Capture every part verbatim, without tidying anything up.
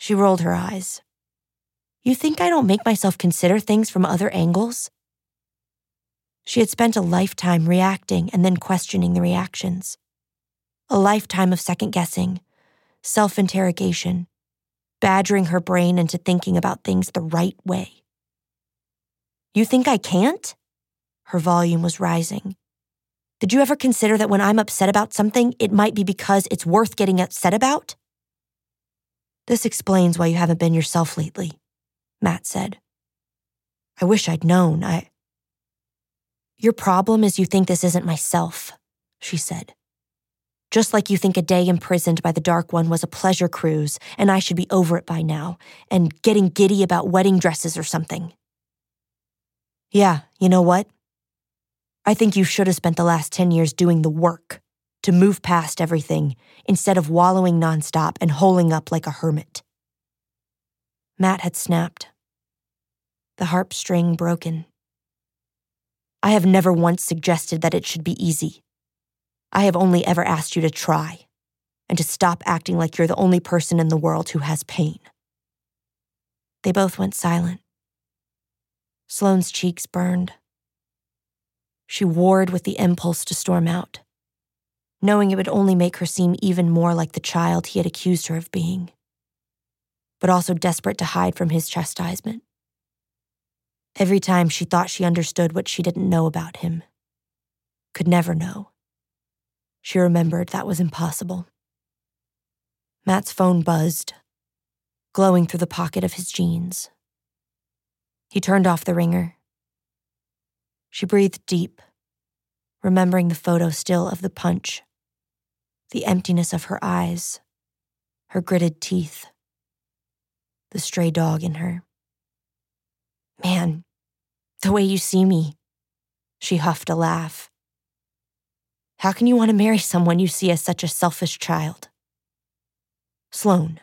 She rolled her eyes. You think I don't make myself consider things from other angles? She had spent a lifetime reacting and then questioning the reactions. A lifetime of second-guessing, self-interrogation, badgering her brain into thinking about things the right way. You think I can't? Her volume was rising. Did you ever consider that when I'm upset about something, it might be because it's worth getting upset about? This explains why you haven't been yourself lately, Matt said. I wish I'd known. I... Your problem is you think this isn't myself, she said. Just like you think a day imprisoned by the Dark One was a pleasure cruise and I should be over it by now and getting giddy about wedding dresses or something. Yeah, you know what? I think you should have spent the last ten years doing the work to move past everything instead of wallowing nonstop and holing up like a hermit. Matt had snapped. The harp string broken. I have never once suggested that it should be easy. I have only ever asked you to try and to stop acting like you're the only person in the world who has pain. They both went silent. Sloane's cheeks burned. She warred with the impulse to storm out, knowing it would only make her seem even more like the child he had accused her of being, but also desperate to hide from his chastisement. Every time she thought she understood what she didn't know about him, could never know, she remembered that was impossible. Matt's phone buzzed, glowing through the pocket of his jeans. He turned off the ringer. She breathed deep, remembering the photo still of the punch, the emptiness of her eyes, her gritted teeth, the stray dog in her. Man, the way you see me, she huffed a laugh. How can you want to marry someone you see as such a selfish child? Sloane.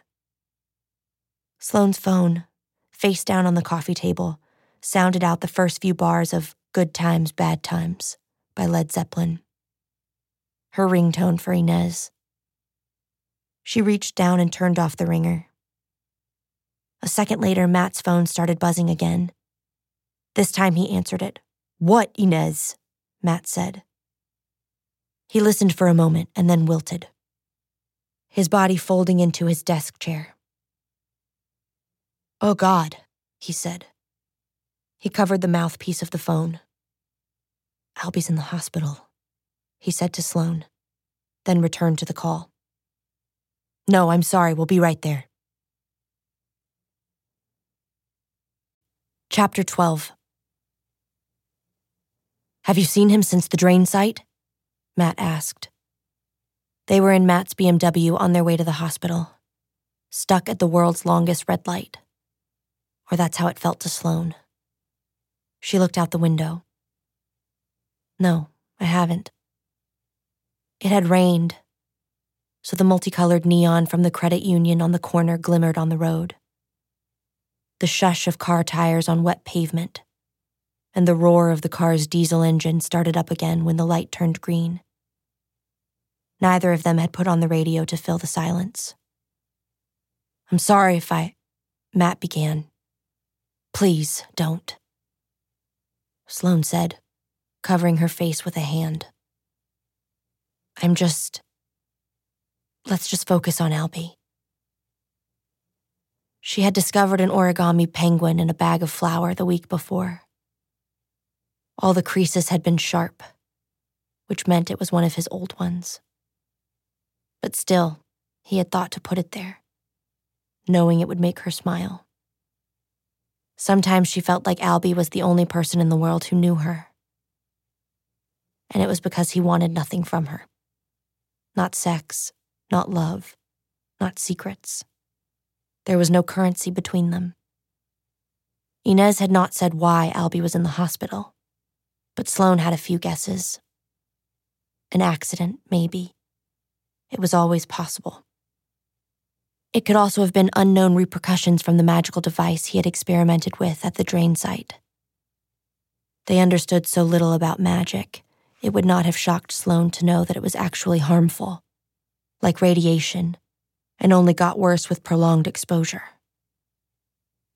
Sloane's phone, face down on the coffee table, sounded out the first few bars of Good Times, Bad Times by Led Zeppelin. Her ringtone for Inez. She reached down and turned off the ringer. A second later, Matt's phone started buzzing again. This time he answered it. What, Inez? Matt said. He listened for a moment and then wilted, his body folding into his desk chair. Oh, God, he said. He covered the mouthpiece of the phone. Albie's in the hospital, he said to Sloane, then returned to the call. No, I'm sorry, we'll be right there. Chapter twelve. Have you seen him since the drain site? Matt asked. They were in Matt's B M W on their way to the hospital, stuck at the world's longest red light. Or that's how it felt to Sloane. She looked out the window. No, I haven't. It had rained, so the multicolored neon from the credit union on the corner glimmered on the road. The shush of car tires on wet pavement, and the roar of the car's diesel engine started up again when the light turned green. Neither of them had put on the radio to fill the silence. I'm sorry if I... Matt began. Please, don't. Sloane said, covering her face with a hand. I'm just... Let's just focus on Albie. She had discovered an origami penguin in a bag of flour the week before. All the creases had been sharp, which meant it was one of his old ones. But still, he had thought to put it there, knowing it would make her smile. Sometimes she felt like Albie was the only person in the world who knew her. And it was because he wanted nothing from her. Not sex, not love, not secrets. There was no currency between them. Inez had not said why Albie was in the hospital, but Sloane had a few guesses. An accident, maybe. It was always possible. It could also have been unknown repercussions from the magical device he had experimented with at the drain site. They understood so little about magic, it would not have shocked Sloane to know that it was actually harmful, like radiation, and only got worse with prolonged exposure.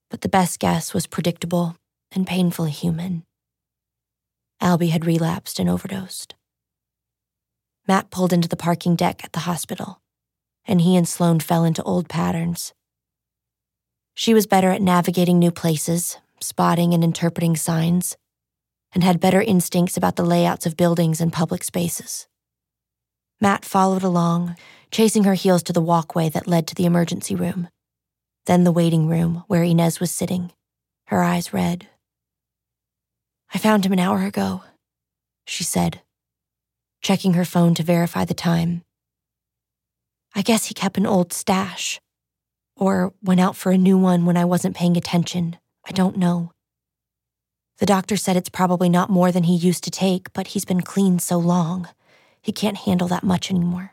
But the best guess was predictable and painfully human. Albie had relapsed and overdosed. Matt pulled into the parking deck at the hospital, and he and Sloan fell into old patterns. She was better at navigating new places, spotting and interpreting signs, and had better instincts about the layouts of buildings and public spaces. Matt followed along, chasing her heels to the walkway that led to the emergency room, then the waiting room where Inez was sitting, her eyes red. "I found him an hour ago," she said, checking her phone to verify the time. "I guess he kept an old stash, or went out for a new one when I wasn't paying attention. I don't know. The doctor said it's probably not more than he used to take, but he's been clean so long, he can't handle that much anymore."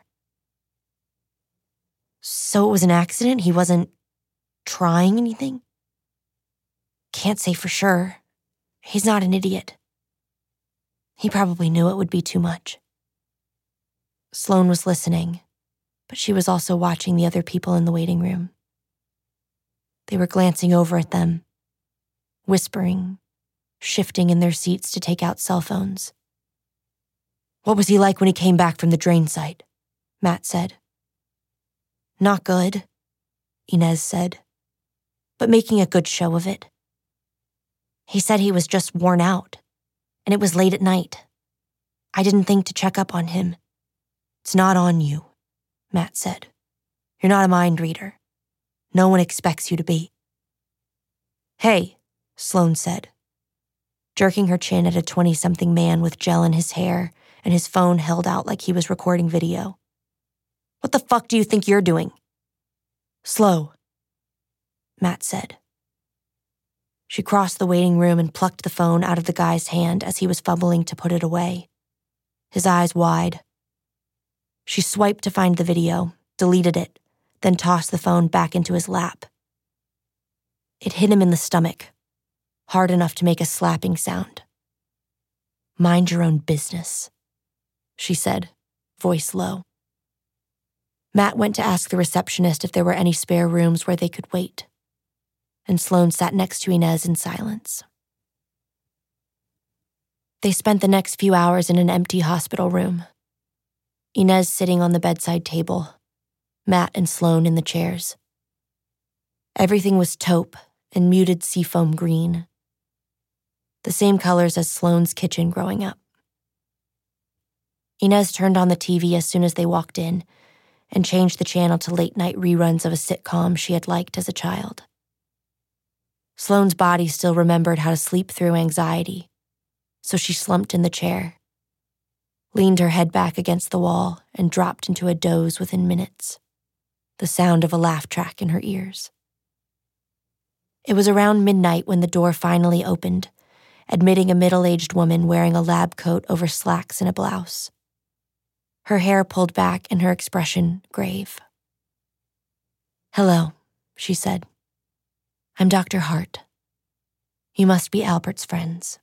"So it was an accident? He wasn't trying anything?" "Can't say for sure. He's not an idiot. He probably knew it would be too much." Sloan was listening, but she was also watching the other people in the waiting room. They were glancing over at them, whispering, shifting in their seats to take out cell phones. "What was he like when he came back from the drain site?" Matt said. "Not good," Inez said, "but making a good show of it. He said he was just worn out, and it was late at night. I didn't think to check up on him." "It's not on you," Matt said. "You're not a mind reader. No one expects you to be." "Hey," Sloan said, jerking her chin at a twenty-something man with gel in his hair and his phone held out like he was recording video. "What the fuck do you think you're doing?" "Slow," Matt said. She crossed the waiting room and plucked the phone out of the guy's hand as he was fumbling to put it away, his eyes wide. She swiped to find the video, deleted it, then tossed the phone back into his lap. It hit him in the stomach, hard enough to make a slapping sound. "Mind your own business," she said, voice low. Matt went to ask the receptionist if there were any spare rooms where they could wait, and Sloan sat next to Inez in silence. They spent the next few hours in an empty hospital room. Inez sitting on the bedside table, Matt and Sloan in the chairs. Everything was taupe and muted seafoam green, the same colors as Sloan's kitchen growing up. Inez turned on the T V as soon as they walked in and changed the channel to late-night reruns of a sitcom she had liked as a child. Sloan's body still remembered how to sleep through anxiety, so she slumped in the chair, leaned her head back against the wall, and dropped into a doze within minutes, the sound of a laugh track in her ears. It was around midnight when the door finally opened, admitting a middle-aged woman wearing a lab coat over slacks and a blouse. Her hair pulled back and her expression grave. "Hello," she said. "I'm Doctor Hart. You must be Albert's friends."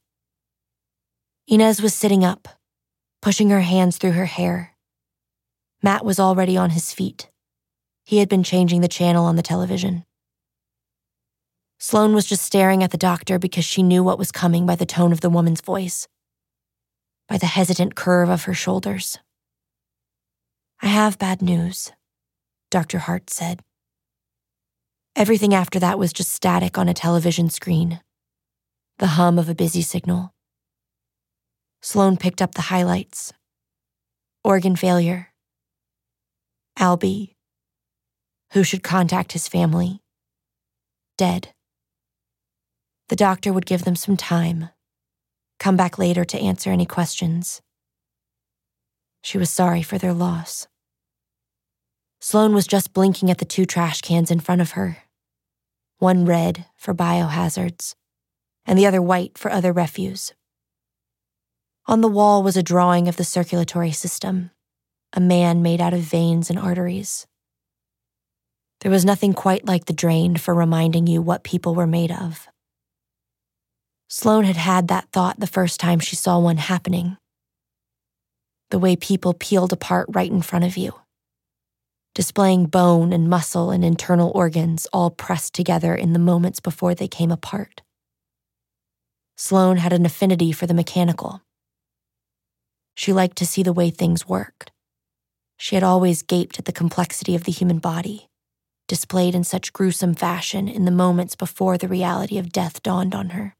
Inez was sitting up, pushing her hands through her hair. Matt was already on his feet. He had been changing the channel on the television. Sloan was just staring at the doctor because she knew what was coming by the tone of the woman's voice, by the hesitant curve of her shoulders. "I have bad news," Doctor Hart said. Everything after that was just static on a television screen, the hum of a busy signal. Sloan picked up the highlights. Organ failure. Albie, who should contact his family. Dead. The doctor would give them some time, come back later to answer any questions. She was sorry for their loss. Sloan was just blinking at the two trash cans in front of her, one red for biohazards, and the other white for other refuse. On the wall was a drawing of the circulatory system, a man made out of veins and arteries. There was nothing quite like the drain for reminding you what people were made of. Sloan had had that thought the first time she saw one happening. The way people peeled apart right in front of you. displaying bone and muscle and internal organs all pressed together in the moments before they came apart. Sloane had an affinity for the mechanical. She liked to see the way things worked. She had always gaped at the complexity of the human body, displayed in such gruesome fashion in the moments before the reality of death dawned on her.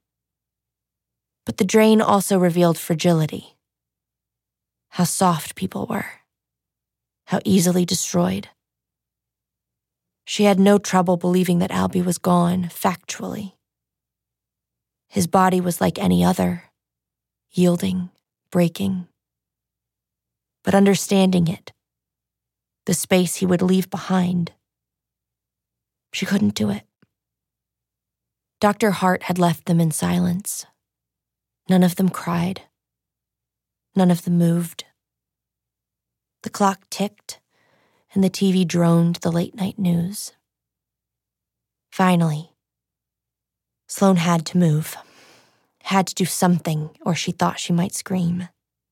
But the drain also revealed fragility. How soft people were. How easily destroyed. She had no trouble believing that Albie was gone, factually. His body was like any other, yielding, breaking. But understanding it, the space he would leave behind, she couldn't do it. Doctor Hart had left them in silence. None of them cried. None of them moved. The clock ticked, and the T V droned the late-night news. Finally, Sloane had to move, had to do something, or she thought she might scream.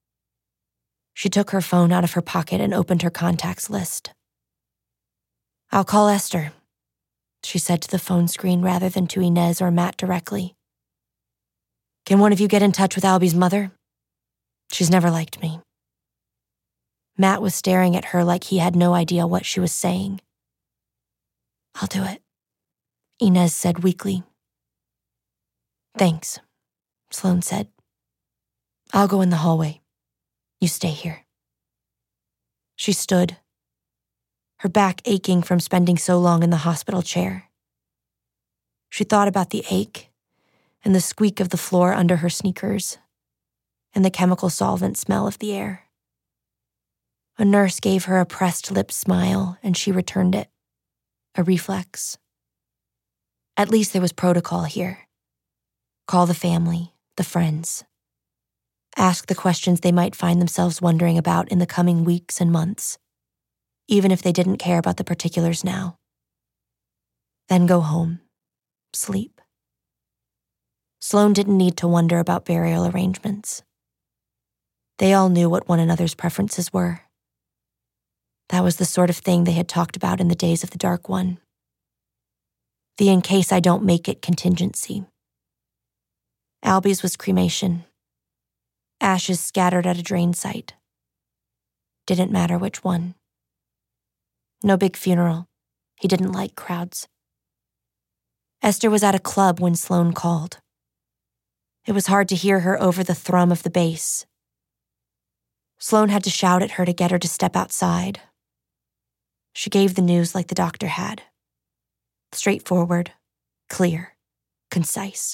She took her phone out of her pocket and opened her contacts list. "I'll call Esther," she said to the phone screen rather than to Inez or Matt directly. "Can one of you get in touch with Albie's mother? She's never liked me." Matt was staring at her like he had no idea what she was saying. "I'll do it," Inez said weakly. "Thanks," Sloane said. "I'll go in the hallway. You stay here." She stood, her back aching from spending so long in the hospital chair. She thought about the ache and the squeak of the floor under her sneakers and the chemical solvent smell of the air. A nurse gave her a pressed-lipped smile, and she returned it. A reflex. At least there was protocol here. Call the family, the friends. Ask the questions they might find themselves wondering about in the coming weeks and months, even if they didn't care about the particulars now. Then go home. Sleep. Sloane didn't need to wonder about burial arrangements. They all knew what one another's preferences were. That was the sort of thing they had talked about in the days of the Dark One. The in case I don't make it contingency. Albie's was cremation. Ashes scattered at a drain site. Didn't matter which one. No big funeral. He didn't like crowds. Esther was at a club when Sloane called. It was hard to hear her over the thrum of the bass. Sloane had to shout at her to get her to step outside. She gave the news like the doctor had. Straightforward, clear, concise.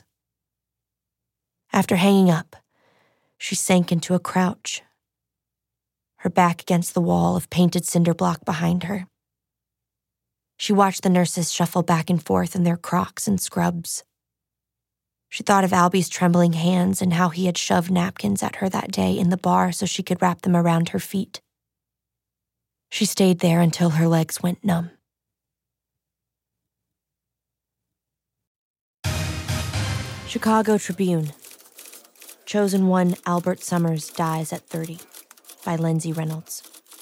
After hanging up, she sank into a crouch, her back against the wall of painted cinder block behind her. She watched the nurses shuffle back and forth in their Crocs and scrubs. She thought of Albie's trembling hands and how he had shoved napkins at her that day in the bar so she could wrap them around her feet. She stayed there until her legs went numb. Chicago Tribune. Chosen One Albert Summers Dies at thirty by Lindsay Reynolds.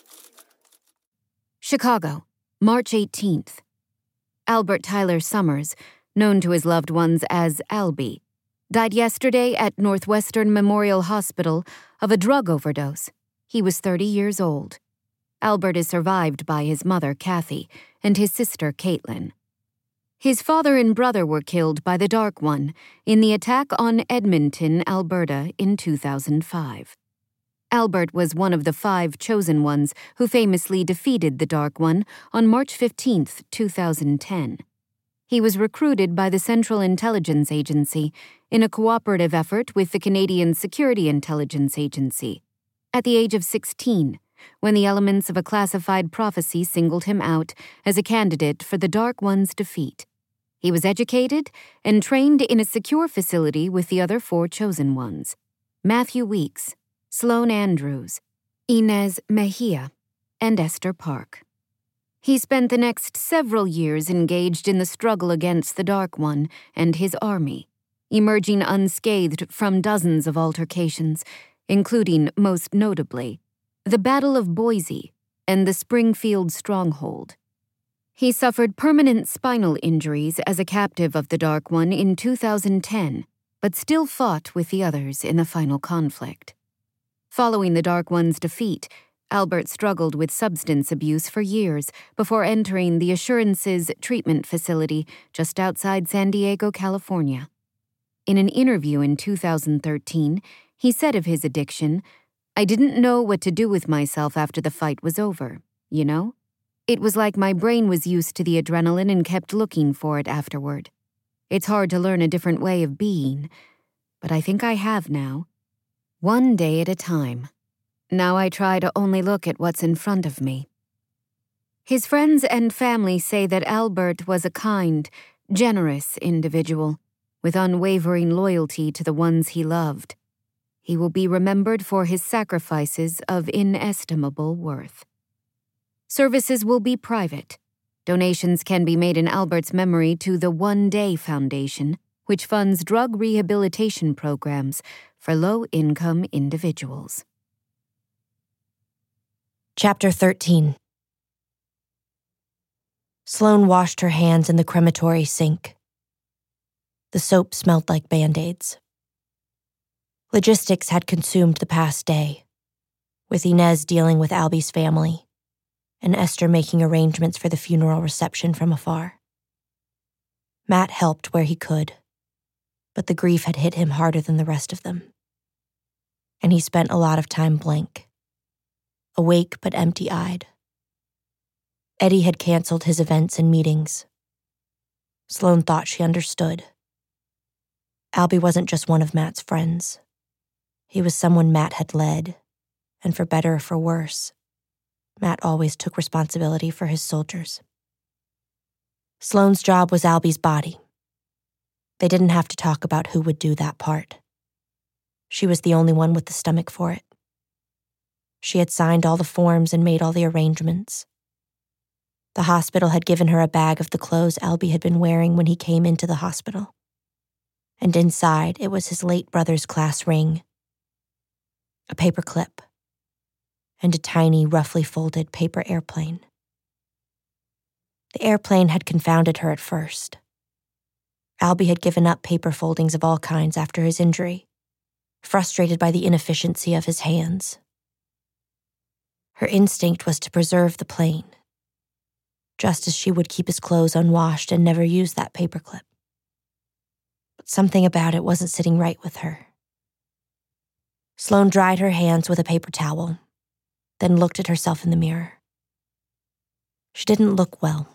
Chicago, March eighteenth. Albert Tyler Summers, known to his loved ones as Albie, died yesterday at Northwestern Memorial Hospital of a drug overdose. He was thirty years old. Albert is survived by his mother, Kathy, and his sister, Caitlin. His father and brother were killed by the Dark One in the attack on Edmonton, Alberta in two thousand five. Albert was one of the five chosen ones who famously defeated the Dark One on March fifteenth, two thousand ten. He was recruited by the Central Intelligence Agency in a cooperative effort with the Canadian Security Intelligence Agency. At the age of sixteen, when the elements of a classified prophecy singled him out as a candidate for the Dark One's defeat. He was educated and trained in a secure facility with the other four chosen ones: Matthew Weeks, Sloane Andrews, Inez Mejia, and Esther Park. He spent the next several years engaged in the struggle against the Dark One and his army, emerging unscathed from dozens of altercations, including, most notably, the Battle of Boise, and the Springfield Stronghold. He suffered permanent spinal injuries as a captive of the Dark One in two thousand ten, but still fought with the others in the final conflict. Following the Dark One's defeat, Albert struggled with substance abuse for years before entering the Assurances treatment facility just outside San Diego, California. In an interview in two thousand thirteen, he said of his addiction, "I didn't know what to do with myself after the fight was over, you know? It was like my brain was used to the adrenaline and kept looking for it afterward. It's hard to learn a different way of being, but I think I have now. One day at a time. Now I try to only look at what's in front of me." His friends and family say that Albert was a kind, generous individual, with unwavering loyalty to the ones he loved. He will be remembered for his sacrifices of inestimable worth. Services will be private. Donations can be made in Albert's memory to the One Day Foundation, which funds drug rehabilitation programs for low-income individuals. Chapter thirteen. Sloane washed her hands in the crematory sink. The soap smelled like Band-Aids. Logistics had consumed the past day, with Inez dealing with Albie's family, and Esther making arrangements for the funeral reception from afar. Matt helped where he could, but the grief had hit him harder than the rest of them. And he spent a lot of time blank, awake but empty-eyed. Eddie had canceled his events and meetings. Sloane thought she understood. Albie wasn't just one of Matt's friends. He was someone Matt had led, and for better or for worse, Matt always took responsibility for his soldiers. Sloane's job was Albie's body. They didn't have to talk about who would do that part. She was the only one with the stomach for it. She had signed all the forms and made all the arrangements. The hospital had given her a bag of the clothes Albie had been wearing when he came into the hospital. And inside, it was his late brother's class ring, a paper clip, and a tiny, roughly folded paper airplane. The airplane had confounded her at first. Albie had given up paper foldings of all kinds after his injury, frustrated by the inefficiency of his hands. Her instinct was to preserve the plane, just as she would keep his clothes unwashed and never use that paperclip. But something about it wasn't sitting right with her. Sloane dried her hands with a paper towel, then looked at herself in the mirror. She didn't look well.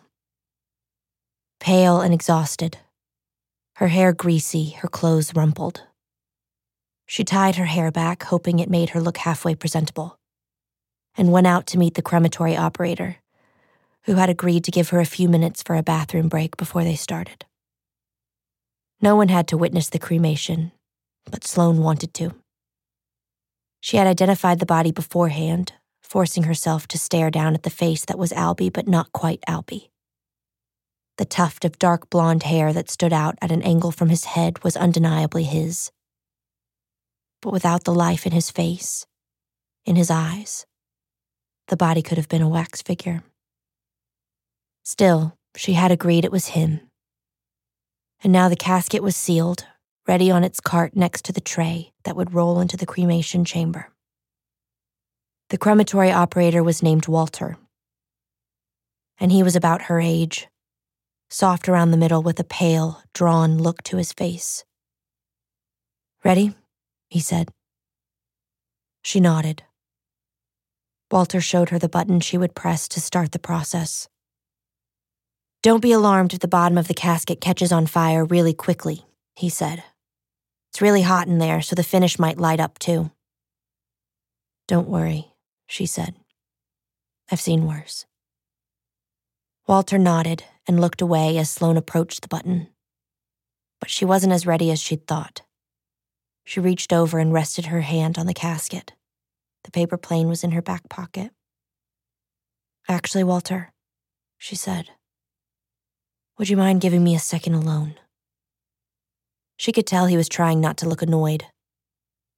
Pale and exhausted, her hair greasy, her clothes rumpled. She tied her hair back, hoping it made her look halfway presentable, and went out to meet the crematory operator, who had agreed to give her a few minutes for a bathroom break before they started. No one had to witness the cremation, but Sloane wanted to. She had identified the body beforehand, forcing herself to stare down at the face that was Albie but not quite Albie. The tuft of dark blonde hair that stood out at an angle from his head was undeniably his. But without the life in his face, in his eyes, the body could have been a wax figure. Still, she had agreed it was him. And now the casket was sealed, ready on its cart next to the tray that would roll into the cremation chamber. The crematory operator was named Walter, and he was about her age, soft around the middle with a pale, drawn look to his face. "Ready?" he said. She nodded. Walter showed her the button she would press to start the process. "Don't be alarmed if the bottom of the casket catches on fire really quickly," he said. "It's really hot in there, so the finish might light up too." "Don't worry," she said. "I've seen worse." Walter nodded and looked away as Sloane approached the button. But she wasn't as ready as she'd thought. She reached over and rested her hand on the casket. The paper plane was in her back pocket. "Actually, Walter," she said, "would you mind giving me a second alone?" She could tell he was trying not to look annoyed.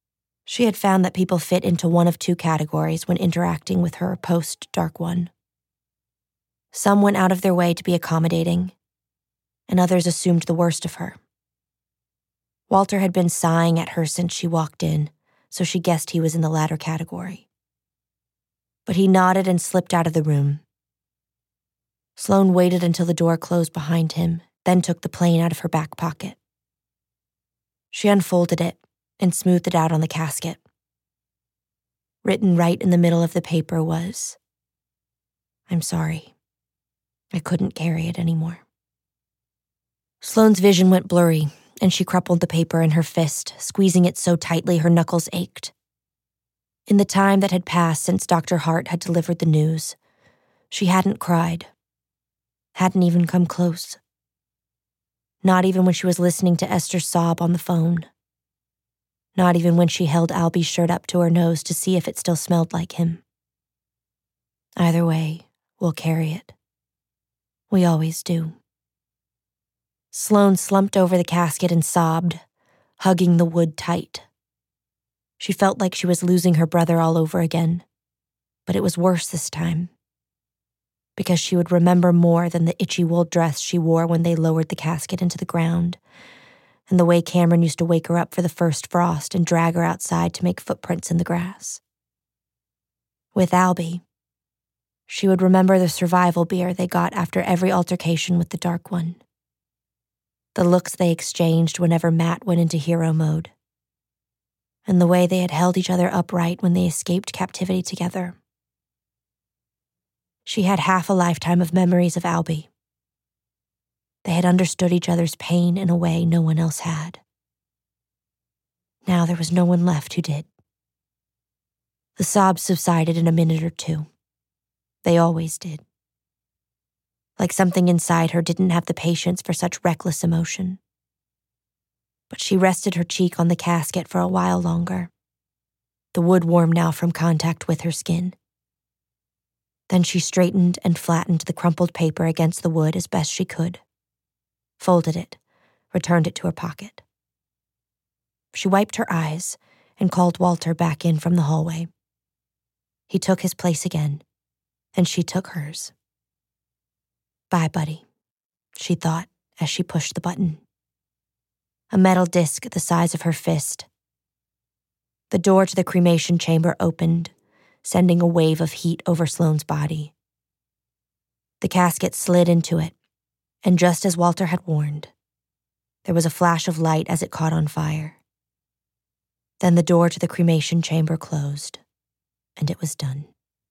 She had found that people fit into one of two categories when interacting with her post-Dark One. Some went out of their way to be accommodating, and others assumed the worst of her. Walter had been sighing at her since she walked in, so she guessed he was in the latter category. But he nodded and slipped out of the room. Sloane waited until the door closed behind him, then took the plane out of her back pocket. She unfolded it and smoothed it out on the casket. Written right in the middle of the paper was, "I'm sorry. I couldn't carry it anymore." Sloane's vision went blurry, and she crumpled the paper in her fist, squeezing it so tightly her knuckles ached. In the time that had passed since Doctor Hart had delivered the news, she hadn't cried, hadn't even come close. Not even when she was listening to Esther sob on the phone. Not even when she held Albie's shirt up to her nose to see if it still smelled like him. Either way, we'll carry it. We always do. Sloane slumped over the casket and sobbed, hugging the wood tight. She felt like she was losing her brother all over again, but it was worse this time. Because she would remember more than the itchy wool dress she wore when they lowered the casket into the ground, and the way Cameron used to wake her up for the first frost and drag her outside to make footprints in the grass. With Albie, she would remember the survival beer they got after every altercation with the Dark One. The looks they exchanged whenever Matt went into hero mode, and the way they had held each other upright when they escaped captivity together. She had half a lifetime of memories of Albie. They had understood each other's pain in a way no one else had. Now there was no one left who did. The sobs subsided in a minute or two. They always did. Like something inside her didn't have the patience for such reckless emotion. But she rested her cheek on the casket for a while longer, the wood warm now from contact with her skin. Then she straightened and flattened the crumpled paper against the wood as best she could, folded it, returned it to her pocket. She wiped her eyes and called Walter back in from the hallway. He took his place again, and she took hers. "Bye, buddy," she thought as she pushed the button. A metal disc the size of her fist. The door to the cremation chamber opened, sending a wave of heat over Sloane's body. The casket slid into it, and just as Walter had warned, there was a flash of light as it caught on fire. Then the door to the cremation chamber closed, and it was done.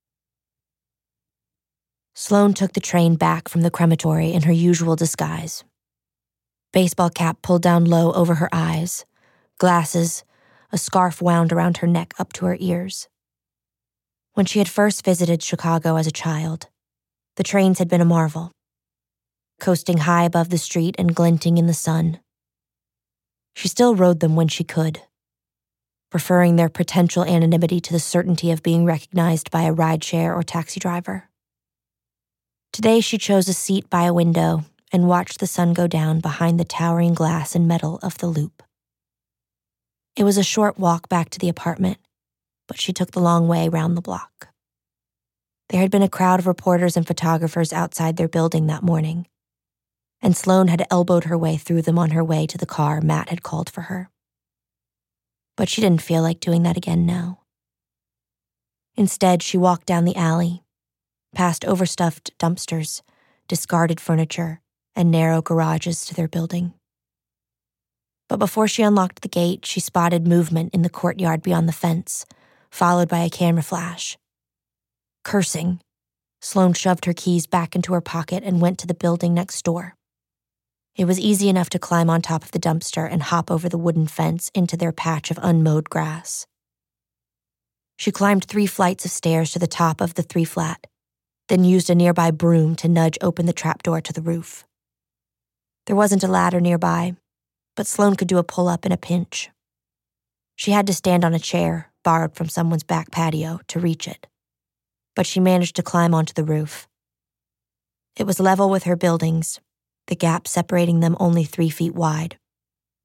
Sloane took the train back from the crematory in her usual disguise. Baseball cap pulled down low over her eyes, glasses, a scarf wound around her neck up to her ears. When she had first visited Chicago as a child, the trains had been a marvel, coasting high above the street and glinting in the sun. She still rode them when she could, preferring their potential anonymity to the certainty of being recognized by a rideshare or taxi driver. Today she chose a seat by a window and watched the sun go down behind the towering glass and metal of the loop. It was a short walk back to the apartment, but she took the long way round the block. There had been a crowd of reporters and photographers outside their building that morning, and Sloane had elbowed her way through them on her way to the car Matt had called for her. But she didn't feel like doing that again now. Instead, she walked down the alley, past overstuffed dumpsters, discarded furniture, and narrow garages to their building. But before she unlocked the gate, she spotted movement in the courtyard beyond the fence, followed by a camera flash. Cursing, Sloane shoved her keys back into her pocket and went to the building next door. It was easy enough to climb on top of the dumpster and hop over the wooden fence into their patch of unmowed grass. She climbed three flights of stairs to the top of the three-flat, then used a nearby broom to nudge open the trapdoor to the roof. There wasn't a ladder nearby, but Sloane could do a pull-up in a pinch. She had to stand on a chair, borrowed from someone's back patio, to reach it, but she managed to climb onto the roof. It was level with her buildings, the gap separating them only three feet wide.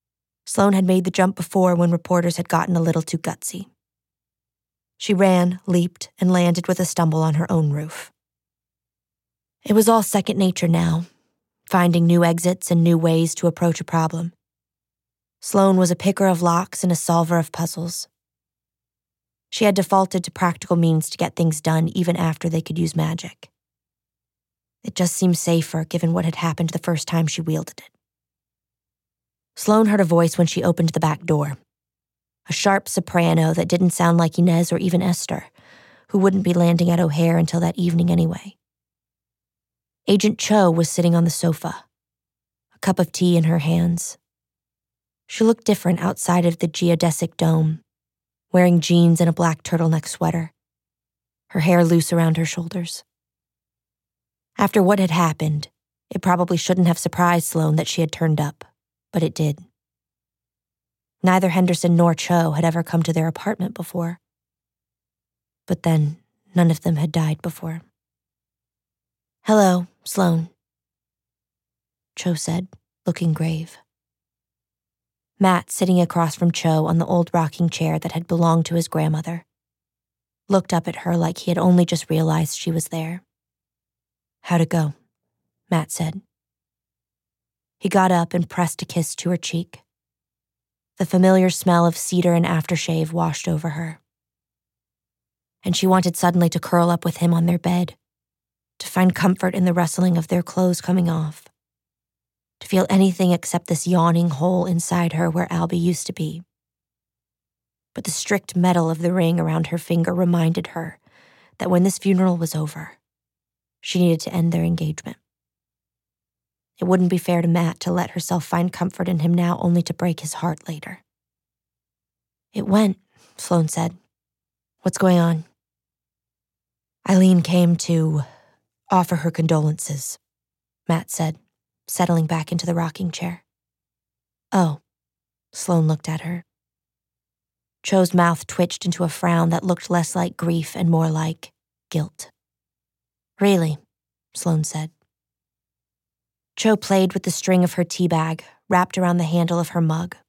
Sloane had made the jump before when reporters had gotten a little too gutsy. She ran, leaped, and landed with a stumble on her own roof. It was all second nature now, finding new exits and new ways to approach a problem. Sloane was a picker of locks and a solver of puzzles. She had defaulted to practical means to get things done even after they could use magic. It just seemed safer given what had happened the first time she wielded it. Sloane heard a voice when she opened the back door. A sharp soprano that didn't sound like Inez or even Esther, who wouldn't be landing at O'Hare until that evening anyway. Agent Cho was sitting on the sofa, a cup of tea in her hands. She looked different outside of the geodesic dome, wearing jeans and a black turtleneck sweater, her hair loose around her shoulders. After what had happened, it probably shouldn't have surprised Sloane that she had turned up, but it did. Neither Henderson nor Cho had ever come to their apartment before. But then, none of them had died before. "Hello, Sloane," Cho said, looking grave. Matt, sitting across from Cho on the old rocking chair that had belonged to his grandmother, looked up at her like he had only just realized she was there. "How'd it go?" Matt said. He got up and pressed a kiss to her cheek. The familiar smell of cedar and aftershave washed over her. And she wanted suddenly to curl up with him on their bed, to find comfort in the rustling of their clothes coming off, to feel anything except this yawning hole inside her where Albie used to be. But the strict metal of the ring around her finger reminded her that when this funeral was over, she needed to end their engagement. It wouldn't be fair to Matt to let herself find comfort in him now only to break his heart later. "It went," Sloane said. "What's going on?" "Eileen came to offer her condolences," Matt said, settling back into the rocking chair. "Oh," Sloane looked at her. Cho's mouth twitched into a frown that looked less like grief and more like guilt. "Really?" Sloane said. Cho played with the string of her tea bag, wrapped around the handle of her mug.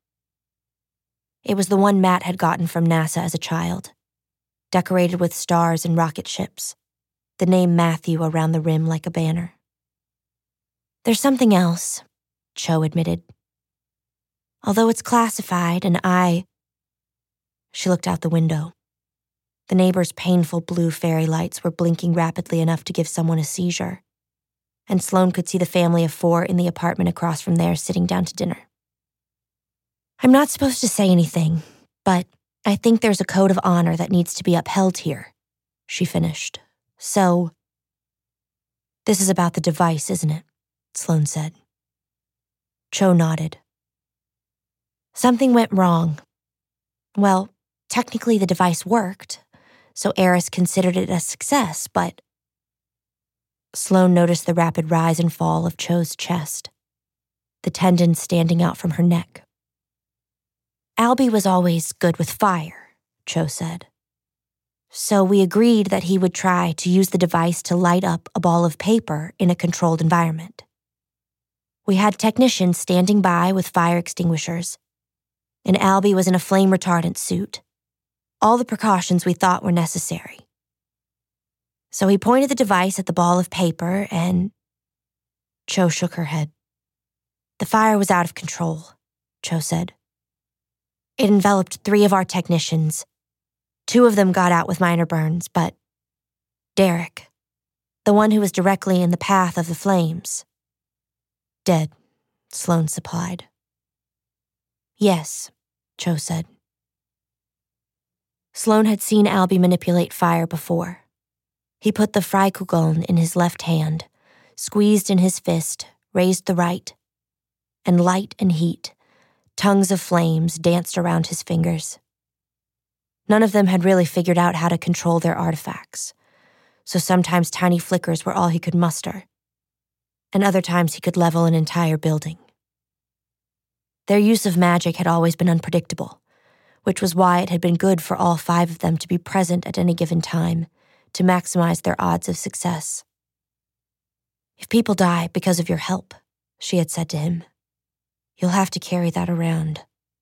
It was the one Matt had gotten from NASA as a child, decorated with stars and rocket ships, the name Matthew around the rim like a banner. "There's something else," Cho admitted. "Although it's classified and I..." She looked out the window. The neighbor's painful blue fairy lights were blinking rapidly enough to give someone a seizure, and Sloane could see the family of four in the apartment across from there sitting down to dinner. "I'm not supposed to say anything, but I think there's a code of honor that needs to be upheld here," she finished. "So..." "This is about the device, isn't it?" Sloane said. Cho nodded. "Something went wrong. Well, technically the device worked, so Eris considered it a success, but..." Sloane noticed the rapid rise and fall of Cho's chest, the tendons standing out from her neck. "Albie was always good with fire," Cho said. "So we agreed that he would try to use the device to light up a ball of paper in a controlled environment. We had technicians standing by with fire extinguishers, and Albie was in a flame retardant suit, all the precautions we thought were necessary. So he pointed the device at the ball of paper and..." Cho shook her head. "The fire was out of control," Cho said. "It enveloped three of our technicians. Two of them got out with minor burns, but Derek, the one who was directly in the path of the flames, dead," Sloane supplied. "Yes," Cho said. Sloane had seen Albie manipulate fire before. He put the Freikugeln in his left hand, squeezed in his fist, raised the right, and light and heat, tongues of flames, danced around his fingers. None of them had really figured out how to control their artifacts, so sometimes tiny flickers were all he could muster, and other times he could level an entire building. Their use of magic had always been unpredictable, which was why it had been good for all five of them to be present at any given time, to maximize their odds of success. "If people die because of your help," she had said to him, "you'll have to carry that around."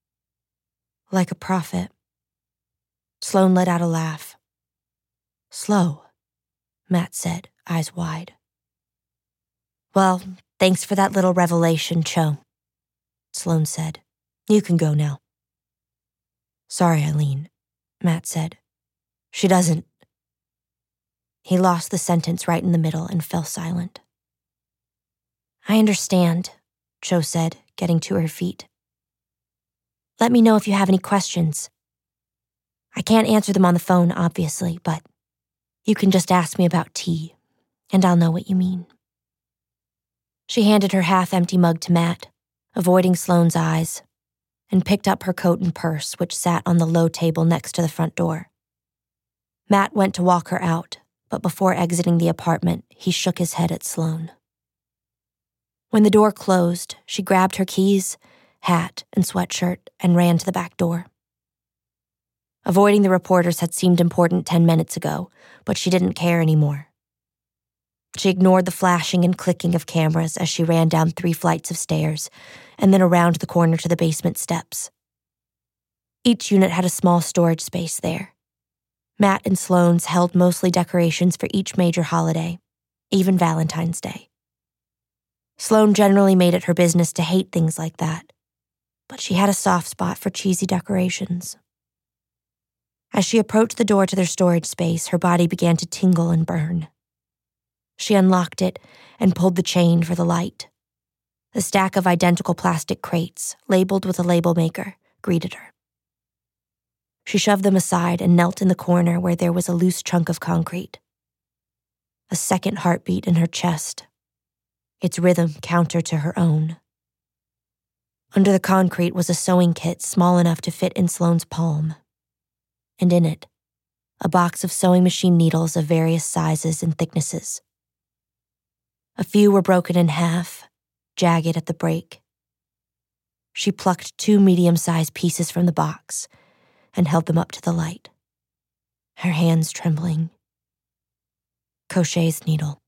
Like a prophet. Sloane let out a laugh. Slow, Matt said, eyes wide. Well, thanks for that little revelation, Cho, Sloane said. You can go now. Sorry, Eileen, Matt said. She doesn't. He lost the sentence right in the middle and fell silent. I understand, Cho said, getting to her feet. Let me know if you have any questions. I can't answer them on the phone, obviously, but you can just ask me about tea, and I'll know what you mean. She handed her half-empty mug to Matt, avoiding Sloane's eyes, and picked up her coat and purse, which sat on the low table next to the front door. Matt went to walk her out, but before exiting the apartment, he shook his head at Sloane. When the door closed, she grabbed her keys, hat, and sweatshirt and ran to the back door. Avoiding the reporters had seemed important ten minutes ago, but she didn't care anymore. She ignored the flashing and clicking of cameras as she ran down three flights of stairs and then around the corner to the basement steps. Each unit had a small storage space there. Matt and Sloane's held mostly decorations for each major holiday, even Valentine's Day. Sloane generally made it her business to hate things like that, but she had a soft spot for cheesy decorations. As she approached the door to their storage space, her body began to tingle and burn. She unlocked it and pulled the chain for the light. A stack of identical plastic crates, labeled with a label maker, greeted her. She shoved them aside and knelt in the corner where there was a loose chunk of concrete. A second heartbeat in her chest, its rhythm counter to her own. Under the concrete was a sewing kit small enough to fit in Sloane's palm. And in it, a box of sewing machine needles of various sizes and thicknesses. A few were broken in half, jagged at the break. She plucked two medium-sized pieces from the box and held them up to the light, her hands trembling. Crochet's needle.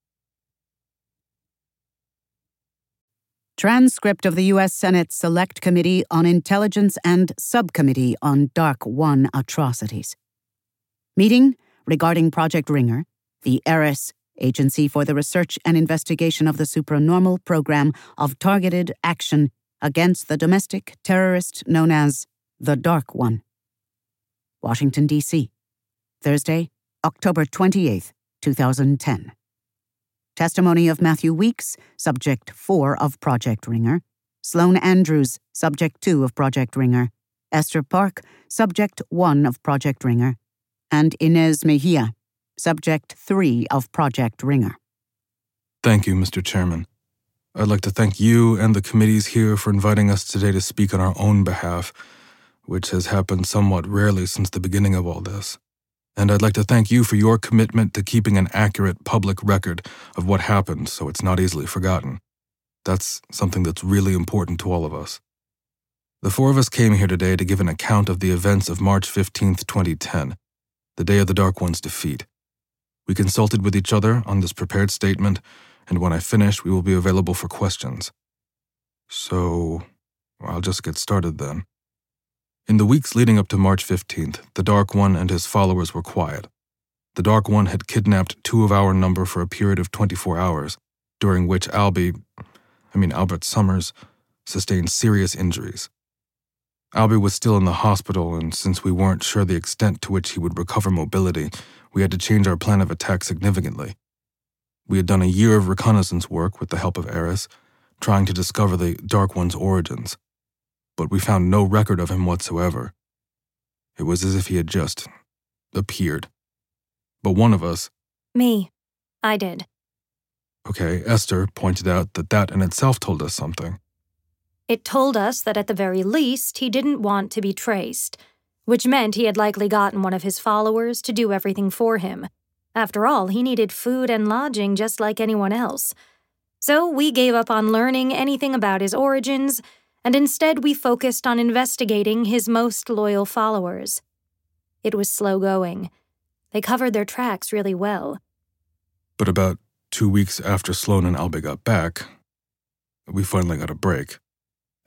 Transcript of the U S Senate Select Committee on Intelligence and Subcommittee on Dark One Atrocities. Meeting regarding Project Ringer, the ARIS, Agency for the Research and Investigation of the Supranormal Program of Targeted Action Against the Domestic Terrorist known as the Dark One. Washington, D C, Thursday, October twenty-eighth, twenty ten. Testimony of Matthew Weeks, Subject four of Project Ringer, Sloane Andrews, Subject two of Project Ringer, Esther Park, Subject one of Project Ringer, and Inez Mejia, Subject three of Project Ringer. Thank you, Mister Chairman. I'd like to thank you and the committees here for inviting us today to speak on our own behalf, which has happened somewhat rarely since the beginning of all this. And I'd like to thank you for your commitment to keeping an accurate public record of what happened so it's not easily forgotten. That's something that's really important to all of us. The four of us came here today to give an account of the events of March fifteenth, twenty ten, the day of the Dark One's defeat. We consulted with each other on this prepared statement, and when I finish, we will be available for questions. So, I'll just get started then. In the weeks leading up to March fifteenth, the Dark One and his followers were quiet. The Dark One had kidnapped two of our number for a period of twenty-four hours, during which Albie, I mean Albert Summers, sustained serious injuries. Albie was still in the hospital, and since we weren't sure the extent to which he would recover mobility, we had to change our plan of attack significantly. We had done a year of reconnaissance work with the help of Eris, trying to discover the Dark One's origins, but we found no record of him whatsoever. It was as if he had just appeared. But one of us... Me. I did. Okay, Esther pointed out that that in itself told us something. It told us that at the very least he didn't want to be traced, which meant he had likely gotten one of his followers to do everything for him. After all, he needed food and lodging just like anyone else. So we gave up on learning anything about his origins, and instead we focused on investigating his most loyal followers. It was slow going. They covered their tracks really well. But about two weeks after Sloane and Albie got back, we finally got a break.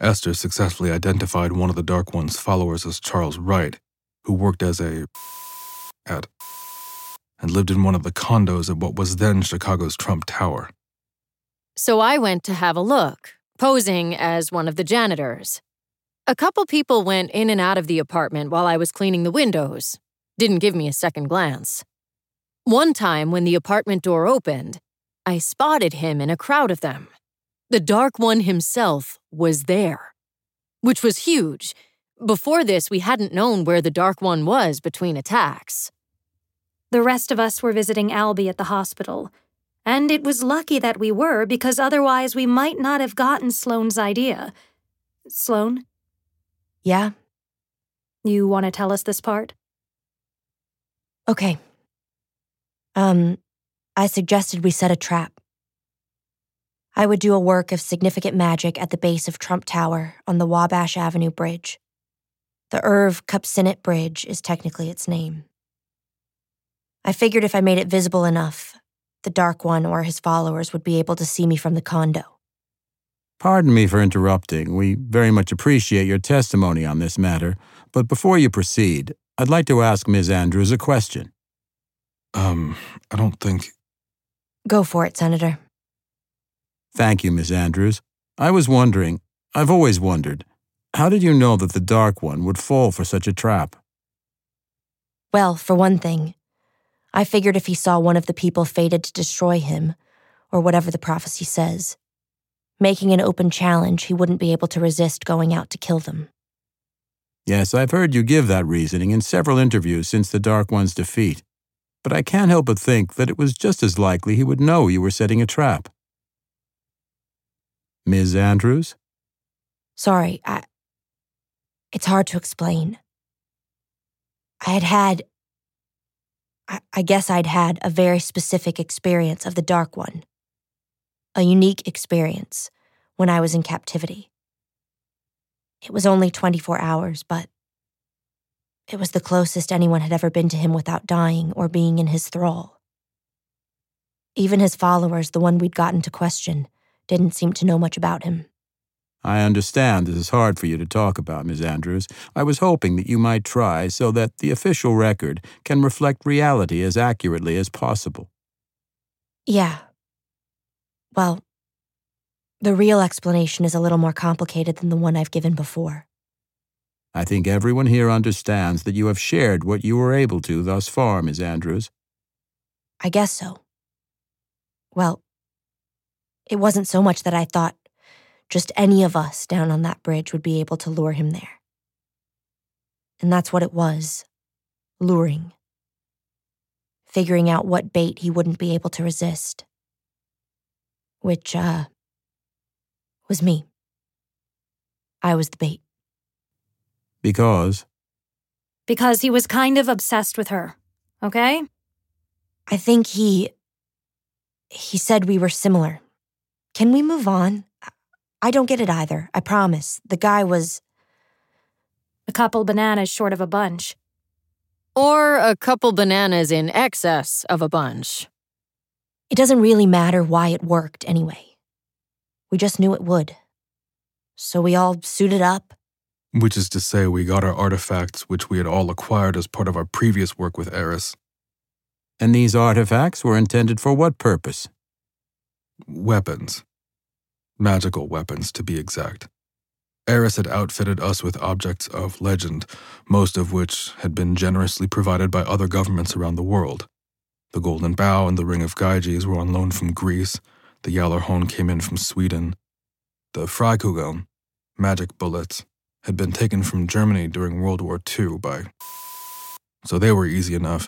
Esther successfully identified one of the Dark One's followers as Charles Wright, who worked as a at and lived in one of the condos at what was then Chicago's Trump Tower. So I went to have a look, posing as one of the janitors. A couple people went in and out of the apartment while I was cleaning the windows. Didn't give me a second glance. One time when the apartment door opened, I spotted him in a crowd of them. The Dark One himself was there, which was huge. Before this, we hadn't known where the Dark One was between attacks. The rest of us were visiting Albie at the hospital, and it was lucky that we were because otherwise we might not have gotten Sloane's idea. Sloane? Yeah? You want to tell us this part? Okay. Um, I suggested we set a trap. I would do a work of significant magic at the base of Trump Tower on the Wabash Avenue Bridge. The Irv Kupcinet Bridge is technically its name. I figured if I made it visible enough, the Dark One or his followers would be able to see me from the condo. Pardon me for interrupting. We very much appreciate your testimony on this matter, but before you proceed, I'd like to ask Miz Andrews a question. Um, I don't think... Go for it, Senator. Thank you, Miz Andrews. I was wondering, I've always wondered, how did you know that the Dark One would fall for such a trap? Well, for one thing, I figured if he saw one of the people fated to destroy him, or whatever the prophecy says, making an open challenge, he wouldn't be able to resist going out to kill them. Yes, I've heard you give that reasoning in several interviews since the Dark One's defeat, but I can't help but think that it was just as likely he would know you were setting a trap. Miz Andrews? Sorry, I... It's hard to explain. I had had... I, I guess I'd had a very specific experience of the Dark One. A unique experience when I was in captivity. It was only twenty-four hours, but it was the closest anyone had ever been to him without dying or being in his thrall. Even his followers, the one we'd gotten to question, didn't seem to know much about him. I understand this is hard for you to talk about, Miz Andrews. I was hoping that you might try so that the official record can reflect reality as accurately as possible. Yeah. Well, the real explanation is a little more complicated than the one I've given before. I think everyone here understands that you have shared what you were able to thus far, Miz Andrews. I guess so. Well, it wasn't so much that I thought just any of us down on that bridge would be able to lure him there. And that's what it was, luring. Figuring out what bait he wouldn't be able to resist. Which, uh, was me. I was the bait. Because? Because he was kind of obsessed with her, okay? I think he... He said we were similar. Can we move on? I don't get it either, I promise. The guy was... A couple bananas short of a bunch. Or a couple bananas in excess of a bunch. It doesn't really matter why it worked anyway. We just knew it would. So we all suited up. Which is to say, we got our artifacts, which we had all acquired as part of our previous work with Eris. And these artifacts were intended for what purpose? Weapons. Magical weapons, to be exact. Eris had outfitted us with objects of legend, most of which had been generously provided by other governments around the world. The Golden Bough and the Ring of Gyges were on loan from Greece. The Jallarhorn came in from Sweden. The Freikugel, magic bullets, had been taken from Germany during World War Two by... So they were easy enough.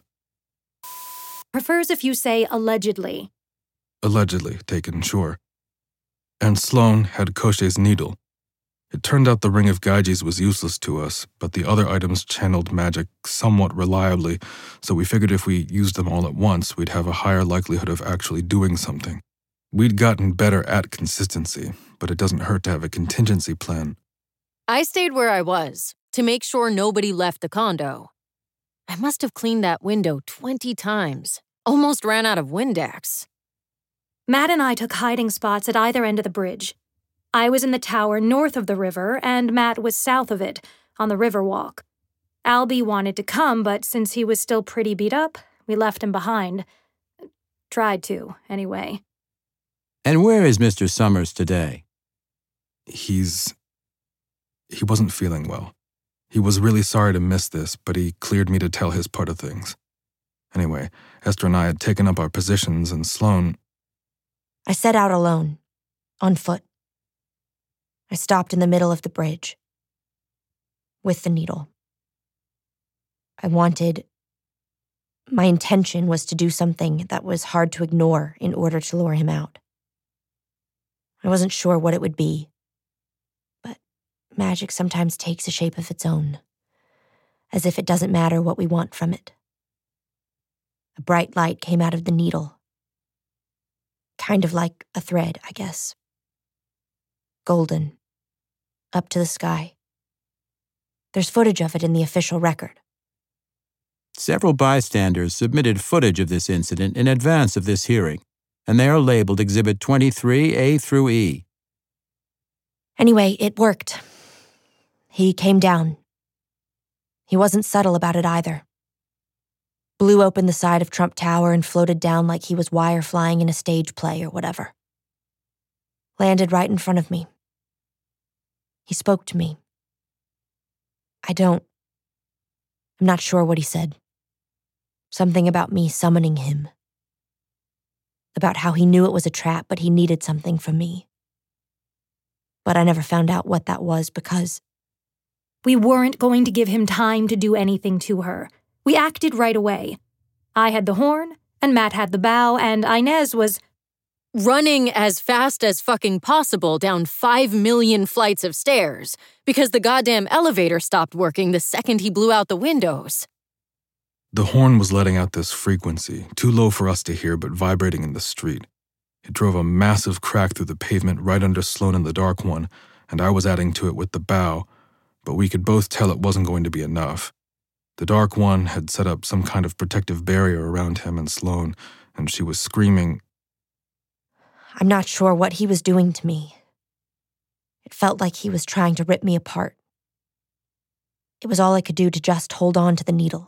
Prefers if you say allegedly. Allegedly taken, sure. And Sloane had Koschei's needle. It turned out the Ring of Gyges was useless to us, but the other items channeled magic somewhat reliably, so we figured if we used them all at once, we'd have a higher likelihood of actually doing something. We'd gotten better at consistency, but it doesn't hurt to have a contingency plan. I stayed where I was, to make sure nobody left the condo. I must have cleaned that window twenty times. Almost ran out of Windex. Matt and I took hiding spots at either end of the bridge. I was in the tower north of the river, and Matt was south of it, on the Riverwalk. Albie wanted to come, but since he was still pretty beat up, we left him behind. Tried to, anyway. And where is Mister Summers today? He's... He wasn't feeling well. He was really sorry to miss this, but he cleared me to tell his part of things. Anyway, Esther and I had taken up our positions, and Sloane... I set out alone, on foot. I stopped in the middle of the bridge, with the needle. I wanted... My intention was to do something that was hard to ignore in order to lure him out. I wasn't sure what it would be, but magic sometimes takes a shape of its own, as if it doesn't matter what we want from it. A bright light came out of the needle. Kind of like a thread, I guess. Golden. Up to the sky. There's footage of it in the official record. Several bystanders submitted footage of this incident in advance of this hearing, and they are labeled Exhibit twenty-three A through E. Anyway, it worked. He came down. He wasn't subtle about it either. Blew open the side of Trump Tower and floated down like he was wire flying in a stage play or whatever. Landed right in front of me. He spoke to me. I don't... I'm not sure what he said. Something about me summoning him. About how he knew it was a trap, but he needed something from me. But I never found out what that was because... We weren't going to give him time to do anything to her. We acted right away. I had the horn, and Matt had the bow, and Inez was... running as fast as fucking possible down five million flights of stairs because the goddamn elevator stopped working the second he blew out the windows. The horn was letting out this frequency, too low for us to hear but vibrating in the street. It drove a massive crack through the pavement right under Sloane and the Dark One, and I was adding to it with the bow, but we could both tell it wasn't going to be enough. The Dark One had set up some kind of protective barrier around him and Sloane, and she was screaming... I'm not sure what he was doing to me. It felt like he was trying to rip me apart. It was all I could do to just hold on to the needle.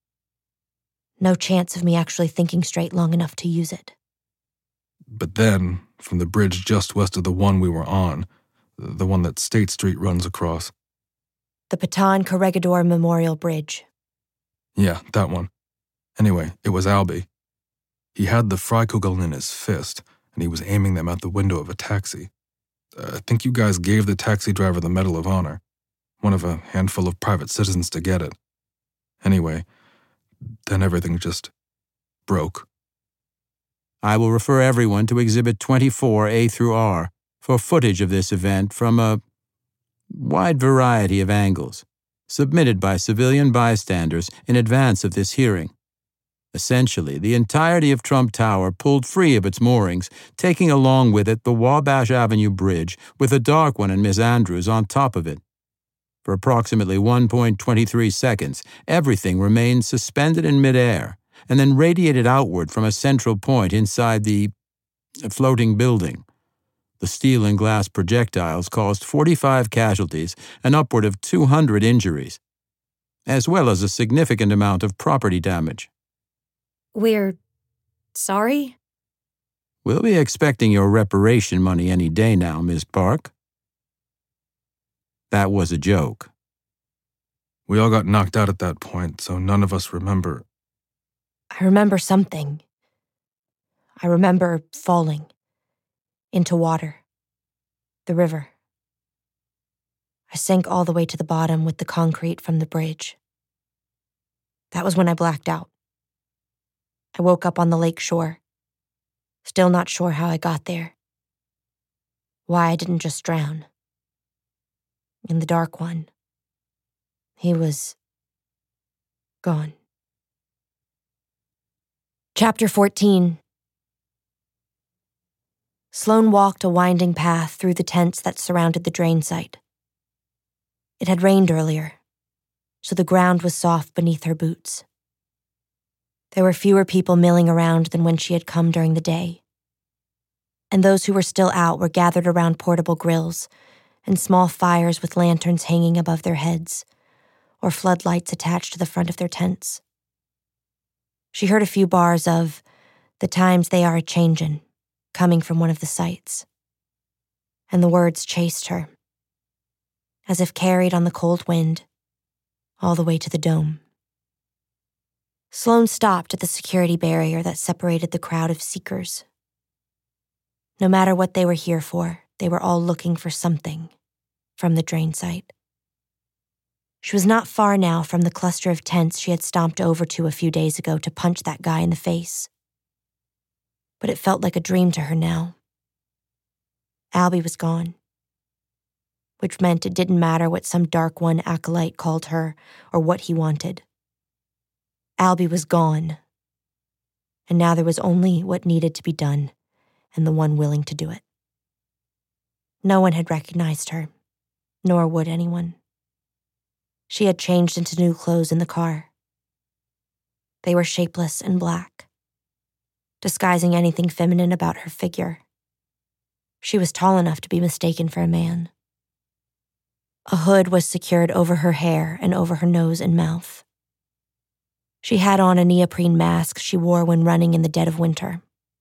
No chance of me actually thinking straight long enough to use it. But then, from the bridge just west of the one we were on, the one that State Street runs across. The Patan Corregidor Memorial Bridge. Yeah, that one. Anyway, it was Albie. He had the Freikugeln in his fist, and he was aiming them at the window of a taxi. Uh, I think you guys gave the taxi driver the Medal of Honor, one of a handful of private citizens to get it. Anyway, then everything just broke. I will refer everyone to Exhibit twenty-four A through R for footage of this event from a wide variety of angles, submitted by civilian bystanders in advance of this hearing. Essentially, the entirety of Trump Tower pulled free of its moorings, taking along with it the Wabash Avenue Bridge with the Dark One and Miss Andrews on top of it. For approximately one point two three seconds, everything remained suspended in midair and then radiated outward from a central point inside the floating building. The steel and glass projectiles caused forty-five casualties and upward of two hundred injuries, as well as a significant amount of property damage. We're sorry? We'll be expecting your reparation money any day now, Miss Park. That was a joke. We all got knocked out at that point, so none of us remember. I remember something. I remember falling into water, the river. I sank all the way to the bottom with the concrete from the bridge. That was when I blacked out. I woke up on the lake shore, still not sure how I got there, why I didn't just drown. In the Dark One, he was gone. Chapter fourteen. Sloane walked a winding path through the tents that surrounded the drain site. It had rained earlier, so the ground was soft beneath her boots. There were fewer people milling around than when she had come during the day. and those who were still out were gathered around portable grills and small fires with lanterns hanging above their heads or floodlights attached to the front of their tents. She heard a few bars of "The times they are a-changin'" coming from one of the sites, and the words chased her, as if carried on the cold wind, all the way to the dome. Sloane stopped at the security barrier that separated the crowd of seekers. No matter what they were here for, they were all looking for something from the drain site. She was not far now from the cluster of tents she had stomped over to a few days ago to punch that guy in the face. But it felt like a dream to her now. Albie was gone, which meant it didn't matter what some Dark One acolyte called her or what he wanted. Albie was gone, and now there was only what needed to be done and the one willing to do it. No one had recognized her, nor would anyone. She had changed into new clothes in the car. They were shapeless and black, disguising anything feminine about her figure. She was tall enough to be mistaken for a man. A hood was secured over her hair and over her nose and mouth. She had on a neoprene mask she wore when running in the dead of winter.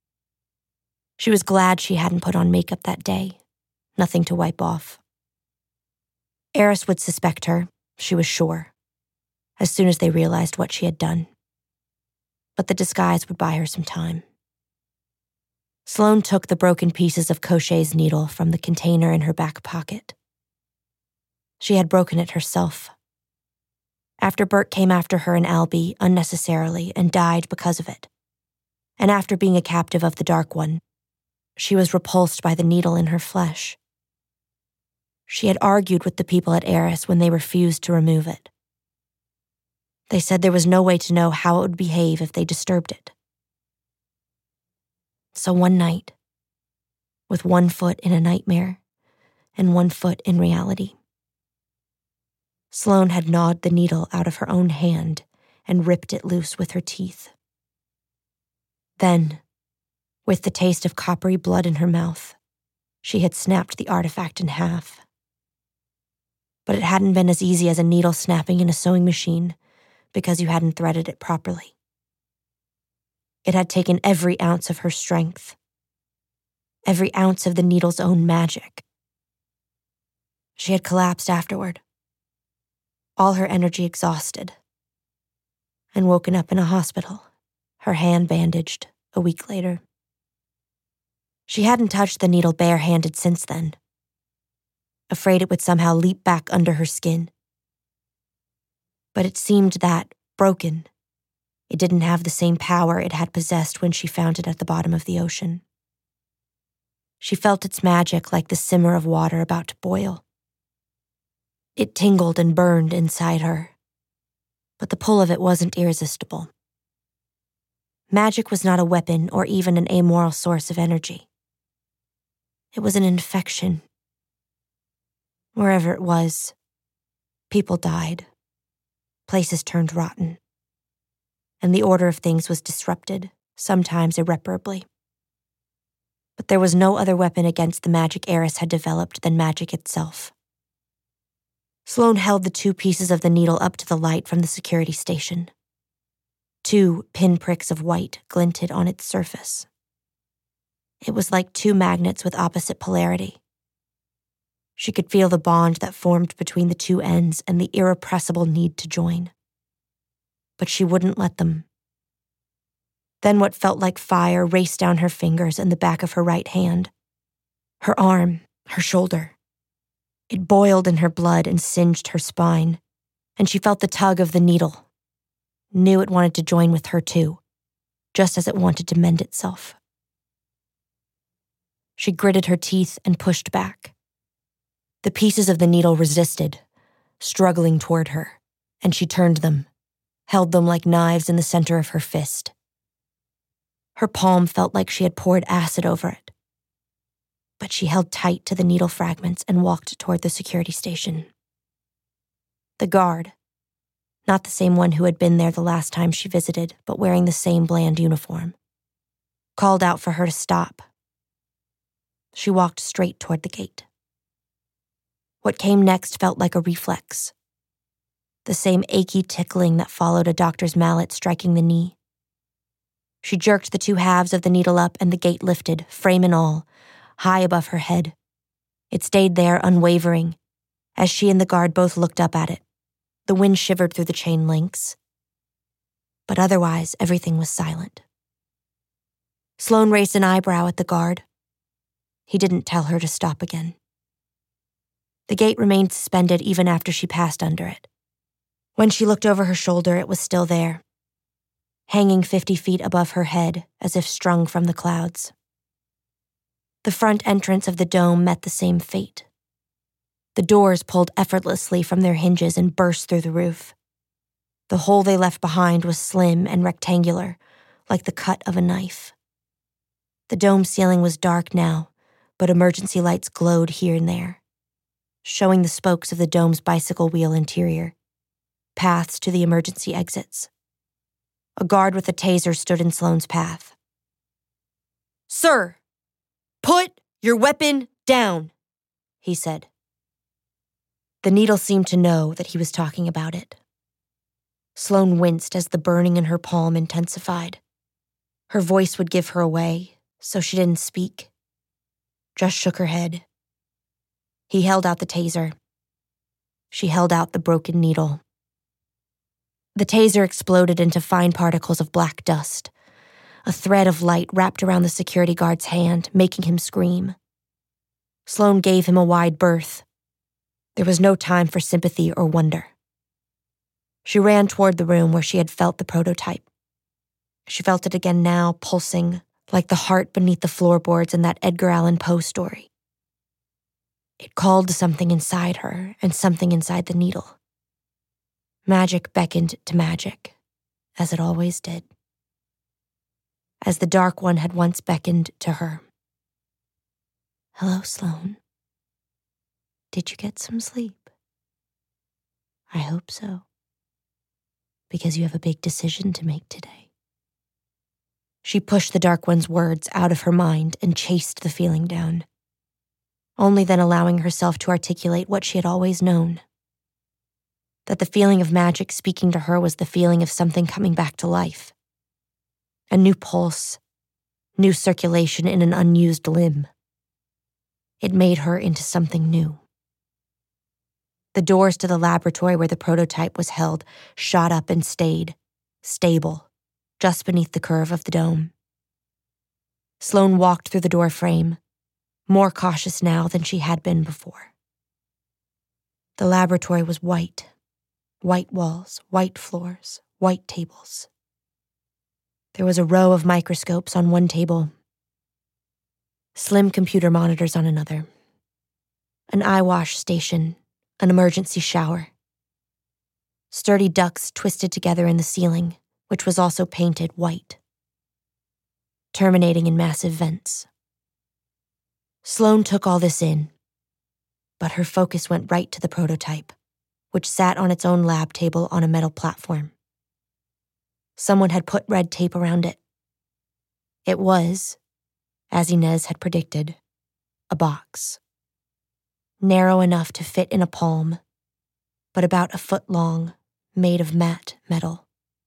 She was glad she hadn't put on makeup that day, nothing to wipe off. Eris would suspect her, she was sure, as soon as they realized what she had done. But the disguise would buy her some time. Sloane took the broken pieces of Cochet's needle from the container in her back pocket. She had broken it herself. After Bert came after her and Albie unnecessarily and died because of it, and after being a captive of the Dark One, she was repulsed by the needle in her flesh. She had argued with the people at Eris when they refused to remove it. They said there was no way to know how it would behave if they disturbed it. So one night, with one foot in a nightmare and one foot in reality, Sloane had gnawed the needle out of her own hand and ripped it loose with her teeth. Then, with the taste of coppery blood in her mouth, she had snapped the artifact in half. But it hadn't been as easy as a needle snapping in a sewing machine because you hadn't threaded it properly. It had taken every ounce of her strength, every ounce of the needle's own magic. She had collapsed afterward, all her energy exhausted, and woken up in a hospital, her hand bandaged, a week later. She hadn't touched the needle bare-handed since then, afraid it would somehow leap back under her skin. But it seemed that, broken, it didn't have the same power it had possessed when she found it at the bottom of the ocean. She felt its magic like the simmer of water about to boil. It tingled and burned inside her, but the pull of it wasn't irresistible. Magic was not a weapon or even an amoral source of energy. It was an infection. Wherever it was, people died, places turned rotten, and the order of things was disrupted, sometimes irreparably. But there was no other weapon against the magic Eris had developed than magic itself. Sloane held the two pieces of the needle up to the light from the security station. Two pinpricks of white glinted on its surface. It was like two magnets with opposite polarity. She could feel the bond that formed between the two ends and the irrepressible need to join. But she wouldn't let them. Then what felt like fire raced down her fingers and the back of her right hand, her arm, her shoulder. It boiled in her blood and singed her spine, and she felt the tug of the needle, knew it wanted to join with her too, just as it wanted to mend itself. She gritted her teeth and pushed back. The pieces of the needle resisted, struggling toward her, and she turned them, held them like knives in the center of her fist. Her palm felt like she had poured acid over it. But she held tight to the needle fragments and walked toward the security station. The guard, not the same one who had been there the last time she visited, but wearing the same bland uniform, called out for her to stop. She walked straight toward the gate. What came next felt like a reflex. The same achy tickling that followed a doctor's mallet striking the knee. She jerked the two halves of the needle up and the gate lifted, frame and all, high above her head. It stayed there, unwavering, as she and the guard both looked up at it. The wind shivered through the chain links. But otherwise, everything was silent. Sloane raised an eyebrow at the guard. He didn't tell her to stop again. The gate remained suspended even after she passed under it. When she looked over her shoulder, it was still there, hanging fifty feet above her head as if strung from the clouds. The front entrance of the dome met the same fate. The doors pulled effortlessly from their hinges and burst through the roof. The hole they left behind was slim and rectangular, like the cut of a knife. The dome ceiling was dark now, but emergency lights glowed here and there, showing the spokes of the dome's bicycle wheel interior, paths to the emergency exits. A guard with a taser stood in Sloane's path. "Sir, put your weapon down," he said. The needle seemed to know that he was talking about it. Sloane winced as the burning in her palm intensified. Her voice would give her away, so she didn't speak, just shook her head. He held out the taser. She held out the broken needle. The taser exploded into fine particles of black dust. A thread of light wrapped around the security guard's hand, making him scream. Sloane gave him a wide berth. There was no time for sympathy or wonder. She ran toward the room where she had felt the prototype. She felt it again now, pulsing, like the heart beneath the floorboards in that Edgar Allan Poe story. It called to something inside her and something inside the needle. Magic beckoned to magic, as it always did. As the Dark One had once beckoned to her. "Hello, Sloane. Did you get some sleep?" "I hope so. Because you have a big decision to make today." She pushed the Dark One's words out of her mind and chased the feeling down, only then allowing herself to articulate what she had always known. That the feeling of magic speaking to her was the feeling of something coming back to life. A new pulse, new circulation in an unused limb. It made her into something new. The doors to the laboratory where the prototype was held shot up and stayed, stable, just beneath the curve of the dome. Sloane walked through the door frame, more cautious now than she had been before. The laboratory was white. White walls, white floors, white tables. There was a row of microscopes on one table, slim computer monitors on another, an eye wash station, an emergency shower. Sturdy ducts twisted together in the ceiling, which was also painted white, terminating in massive vents. Sloane took all this in, but her focus went right to the prototype, which sat on its own lab table on a metal platform. Someone had put red tape around it. It was, as Inez had predicted, a box. Narrow enough to fit in a palm, but about a foot long, made of matte metal.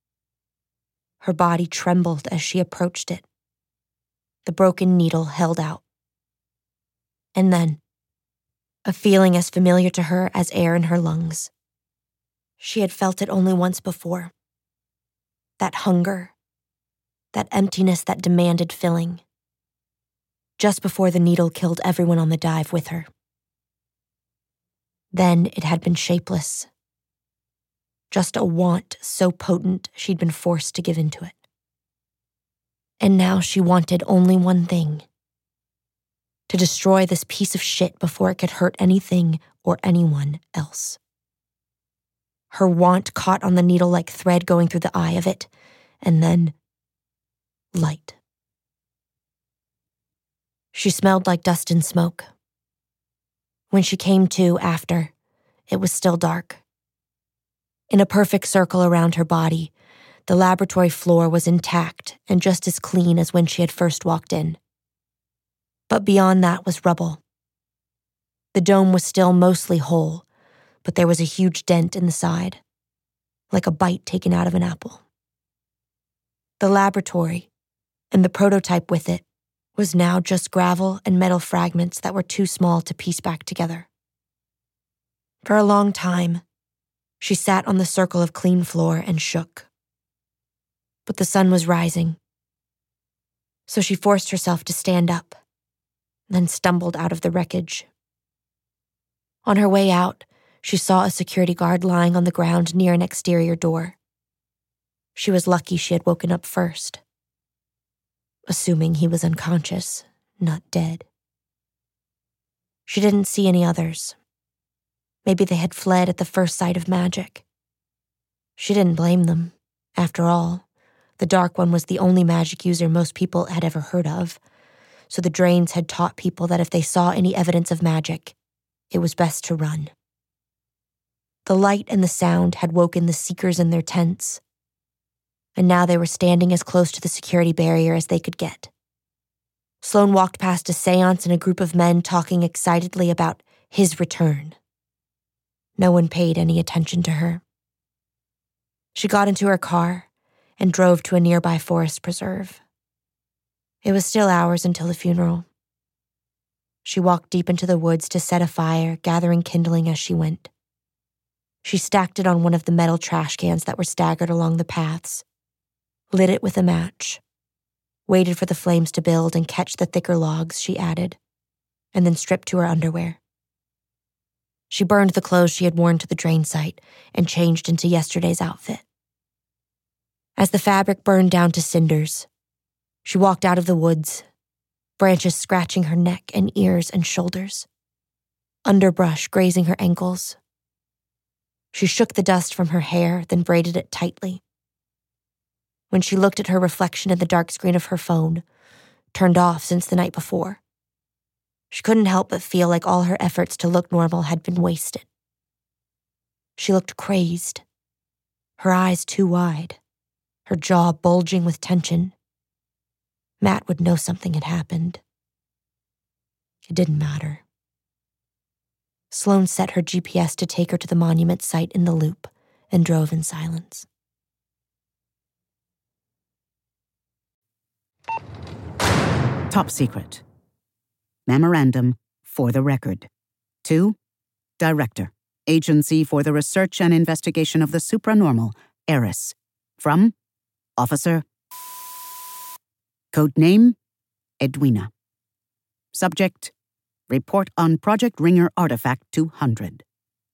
Her body trembled as she approached it. The broken needle held out. And then, a feeling as familiar to her as air in her lungs. She had felt it only once before. That hunger, that emptiness that demanded filling. Just before the needle killed everyone on the dive with her. Then it had been shapeless. Just a want so potent she'd been forced to give into it. And now she wanted only one thing. To destroy this piece of shit before it could hurt anything or anyone else. Her want caught on the needle like thread going through the eye of it, and then light. She smelled like dust and smoke. When she came to after, it was still dark. In a perfect circle around her body, the laboratory floor was intact and just as clean as when she had first walked in. But beyond that was rubble. The dome was still mostly whole, but there was a huge dent in the side, like a bite taken out of an apple. The laboratory, and the prototype with it, was now just gravel and metal fragments that were too small to piece back together. For a long time, she sat on the circle of clean floor and shook. But the sun was rising, so she forced herself to stand up, then stumbled out of the wreckage. On her way out, she saw a security guard lying on the ground near an exterior door. She was lucky she had woken up first, assuming he was unconscious, not dead. She didn't see any others. Maybe they had fled at the first sight of magic. She didn't blame them. After all, the Dark One was the only magic user most people had ever heard of, so the drains had taught people that if they saw any evidence of magic, it was best to run. The light and the sound had woken the seekers in their tents, and now they were standing as close to the security barrier as they could get. Sloane walked past a seance and a group of men talking excitedly about his return. No one paid any attention to her. She got into her car and drove to a nearby forest preserve. It was still hours until the funeral. She walked deep into the woods to set a fire, gathering kindling as she went. She stacked it on one of the metal trash cans that were staggered along the paths, lit it with a match, waited for the flames to build and catch the thicker logs she added, and then stripped to her underwear. She burned the clothes she had worn to the drain site and changed into yesterday's outfit. As the fabric burned down to cinders, she walked out of the woods, branches scratching her neck and ears and shoulders, underbrush grazing her ankles. She shook the dust from her hair, then braided it tightly. When she looked at her reflection in the dark screen of her phone, turned off since the night before, she couldn't help but feel like all her efforts to look normal had been wasted. She looked crazed, her eyes too wide, her jaw bulging with tension. Matt would know something had happened. It didn't matter. Sloane set her G P S to take her to the monument site in the loop and drove in silence. Top secret. Memorandum for the record. To Director, Agency for the Research and Investigation of the Supranormal, ERIS. From Officer. Codename Edwina. Subject, Report on Project Ringer Artifact two hundred.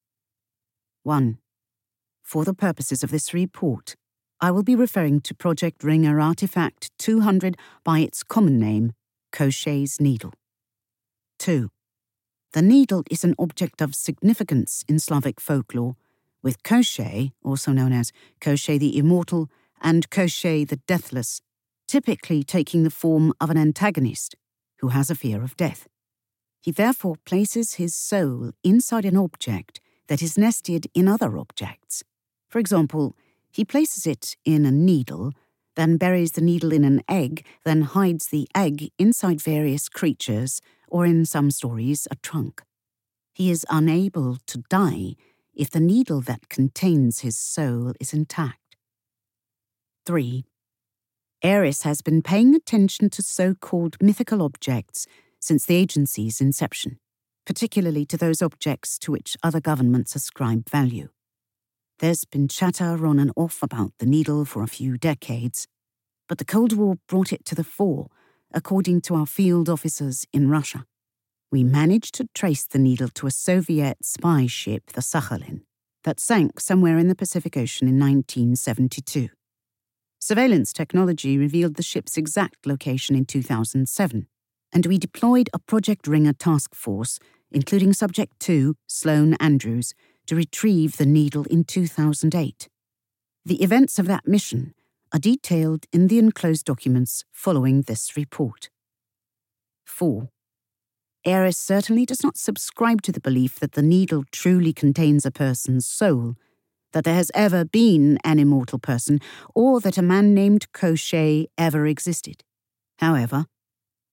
one. For the purposes of this report, I will be referring to Project Ringer Artifact two hundred by its common name, Koschei's Needle. two. The needle is an object of significance in Slavic folklore, with Koschei, also known as Koschei the Immortal, and Koschei the Deathless, typically taking the form of an antagonist who has a fear of death. He therefore places his soul inside an object that is nested in other objects. For example, he places it in a needle, then buries the needle in an egg, then hides the egg inside various creatures, or in some stories, a trunk. He is unable to die if the needle that contains his soul is intact. three. ERIS has been paying attention to so-called mythical objects since the agency's inception, particularly to those objects to which other governments ascribe value. There's been chatter on and off about the needle for a few decades, but the Cold War brought it to the fore, according to our field officers in Russia. We managed to trace the needle to a Soviet spy ship, the Sakhalin, that sank somewhere in the Pacific Ocean in nineteen seventy-two. Surveillance technology revealed the ship's exact location in two thousand seven, and we deployed a Project Ringer task force, including Subject two, Sloane Andrews, to retrieve the needle in two thousand eight. The events of that mission are detailed in the enclosed documents following this report. four. ERIS certainly does not subscribe to the belief that the needle truly contains a person's soul, that there has ever been an immortal person, or that a man named Koschei ever existed. However,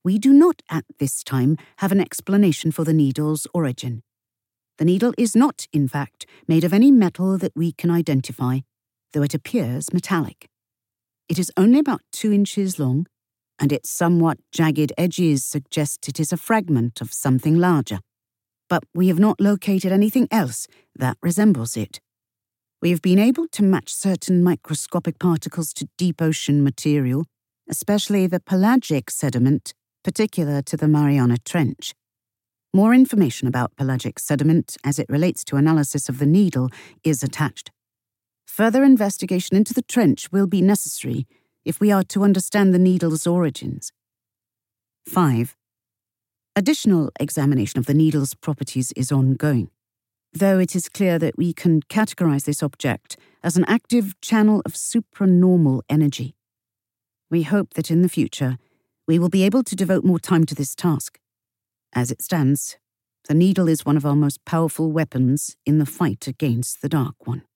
We do not at this time have an explanation for the needle's origin. The needle is not, in fact, made of any metal that we can identify, though it appears metallic. It is only about two inches long, and its somewhat jagged edges suggest it is a fragment of something larger. But we have not located anything else that resembles it. We have been able to match certain microscopic particles to deep ocean material, especially the pelagic sediment particular to the Mariana Trench. More information about pelagic sediment as it relates to analysis of the needle is attached. Further investigation into the trench will be necessary if we are to understand the needle's origins. five. Additional examination of the needle's properties is ongoing, though it is clear that we can categorize this object as an active channel of supranormal energy. We hope that in the future, we will be able to devote more time to this task. As it stands, the needle is one of our most powerful weapons in the fight against the Dark One.